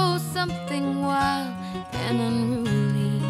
grow something wild and unruly.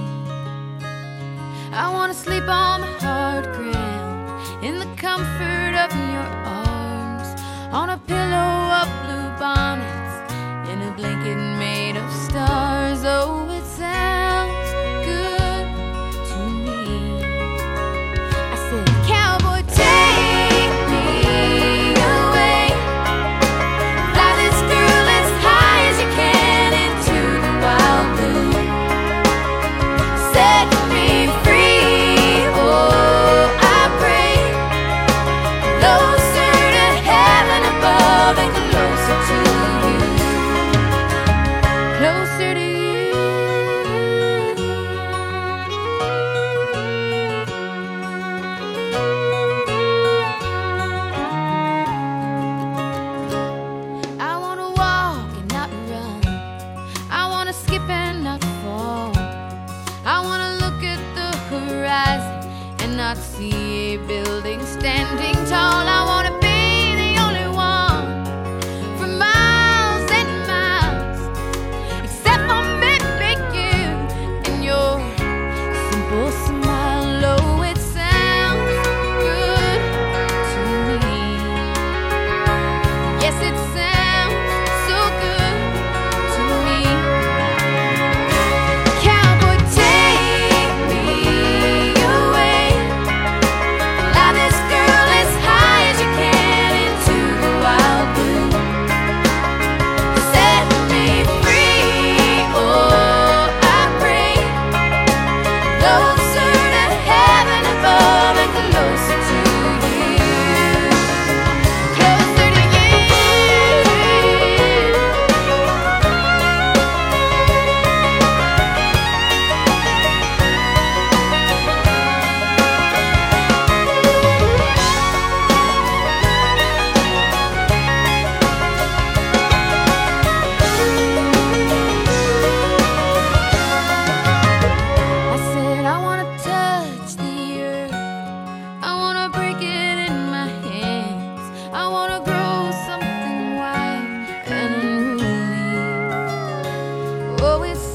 I wanna sleep on the hard ground in the comfort of your arms, on a pillow of blue bonnets, in a blanket made of stars. Oh, it sounds good to me. I said, cowboy, take me away, fly this girl as high as you can into the wild blue, set me free. Oh, I pray, closer to heaven above and closer to you, closer to you. I wanna walk and not run, I wanna skip and not fall, I wanna look at the horizon and not see a building standing tall. I wanna be the only one for miles and miles, except for maybe you and your simple smile. Oh, it sounds good to me. Yes, it sounds so good to me. Cowboy, take me away, fly this girl as high as you can into the wild blue, set me free. Oh, I pray, closer to heaven above and closer to you, closer to you. I said, I wanna touch the earth, I wanna break it in my hands, I wanna grow something wild and unruly. Oh, it